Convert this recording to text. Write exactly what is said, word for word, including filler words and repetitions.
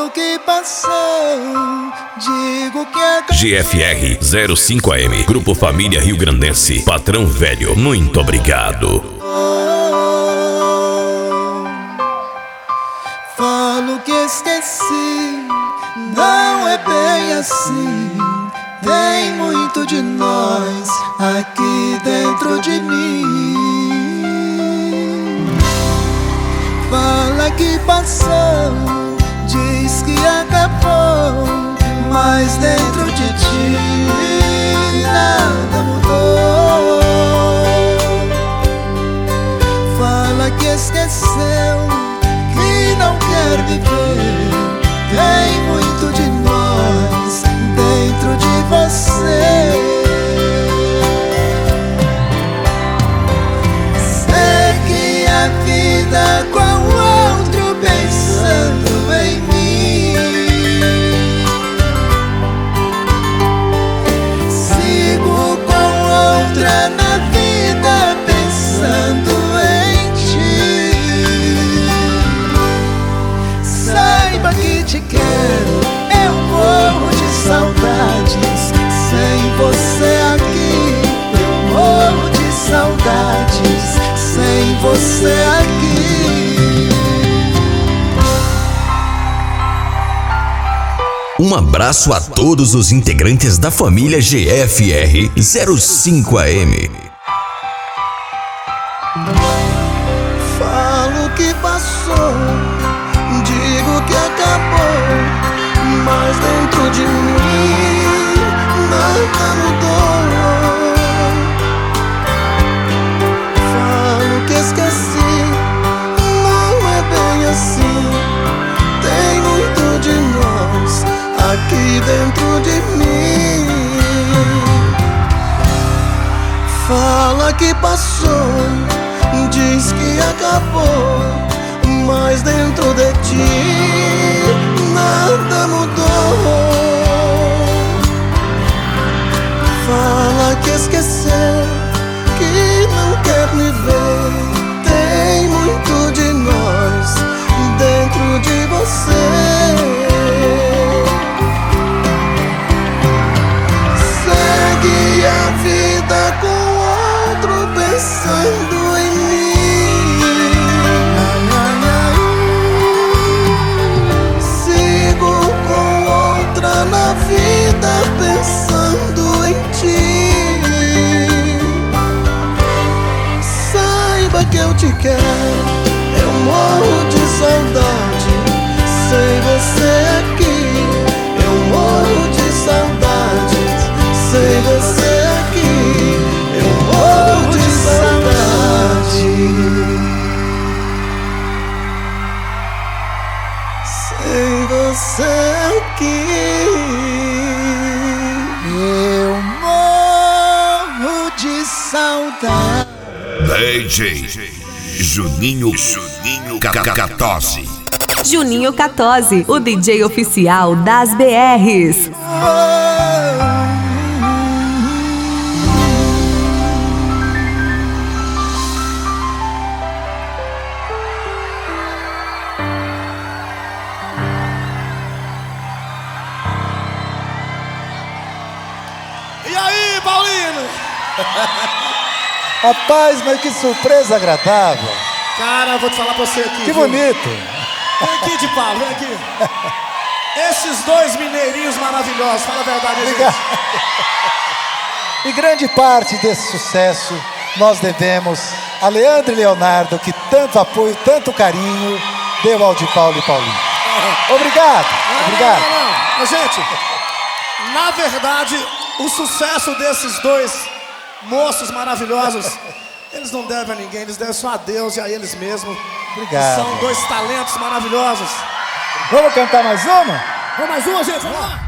Falo que passou, digo que acabou. G F R zero cinco A M, Grupo Família Rio Grandense, Patrão Velho, muito obrigado. Falo que esqueci, não é bem assim. Tem muito de nós aqui dentro de mim. Fala que passou, diz que acabou, mas dentro de ti nada mudou. Fala que esqueceu, que não quer viver. Tem muito de nós dentro de você. Segue a vida com outro pensando em mim. Sigo com outra na vida pensando em ti. Saiba que te quero, eu morro de saudades. Sem você aqui, eu morro de saudades. Sem você aqui. Um abraço a todos os integrantes da família G F R zero cinco A M. Falo que passou, digo que acabou, mas dentro de mim nada mudou. Falo que esqueci, não é bem assim. Tem muito de nós aqui dentro de mim. Fala que passou, diz que acabou, mas dentro de ti nada mudou. Fala que esqueceu, que não quer me ver. Tem muito de nós dentro de você. Segue a vida com outro pensando em mim. Sigo com outra na vida pensando em ti. Saiba que eu te quero, eu morro de saudade. Sem você aqui, eu morro de saudades. Sem você aqui, eu morro de saudade. Sem você aqui, eu morro de saudade. D J Juninho Juninho Catose. Juninho Catose, o D J oficial das B Rs. E aí, Paulino? Rapaz, mas que surpresa agradável. Cara, eu vou te falar pra você aqui. Que viu? bonito. Vem aqui, de Paulo, vem aqui. Esses dois mineirinhos maravilhosos, fala a verdade, Obrigado. gente. E grande parte desse sucesso nós devemos a Leandro e Leonardo, que tanto apoio, tanto carinho deu ao de Paulo e Paulinho. Obrigado, Não, obrigado. Não, não, não. Mas, gente, na verdade, o sucesso desses dois moços maravilhosos, eles não devem a ninguém, eles devem só a Deus e a eles mesmos. Obrigado. São dois talentos maravilhosos. Vamos cantar mais uma? Vamos mais uma, gente, vamos lá.